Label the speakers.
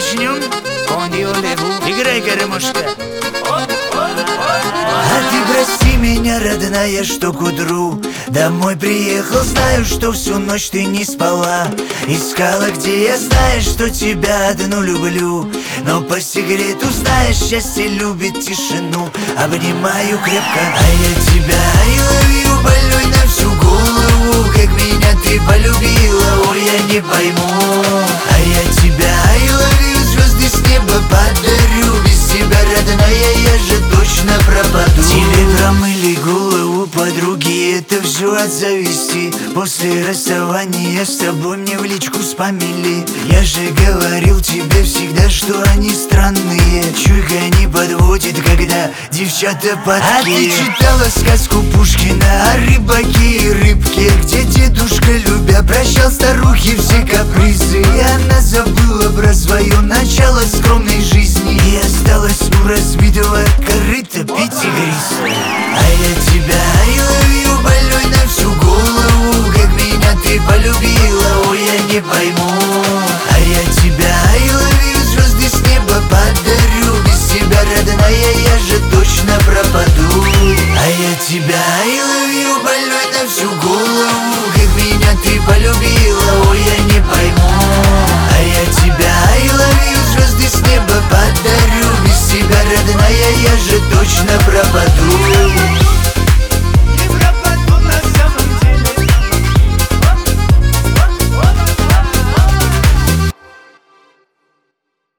Speaker 1: начнем? Играй, гармошка.
Speaker 2: А ты прости меня, родная, что к утру домой приехал. Знаю, что всю ночь ты не спала, искала, где я, знаешь, что тебя одну люблю. Но по секрету знаешь, счастье любит тишину. Обнимаю крепко, а я тебя I love you, больной на всю голову. Как меня ты полюбила, ой, я не пойму. А я тебя I love you, звезды с неба подарю. Без тебя, родная, я же точно пропаду. Тебе промыли голову подруги, это все от зависти. После расставания с тобой мне в личку спамили. Я же говорил тебе всегда, что они странные. Чуйка не подводит, когда девчата падкие. А ты читала сказку Пушкина о рыбаке и рыбке, где дедушка, любя, прощал старухи все капризы. И она забыла про свое начало скромной жизни и осталась у разбитого корыта пить игристо. А я тебя I love you, больной на всю голову. Как меня ты полюбила, ой, я не пойму. А я тебя I love you, звезды с неба подарю. Без тебя, родная, я же точно пропаду. А я тебя I love you, больной на всю голову. Как меня ты полюбила, ой, я не пойму. А я тебя I love you, звезды с неба подарю. Без тебя, родная, я же точно пропаду.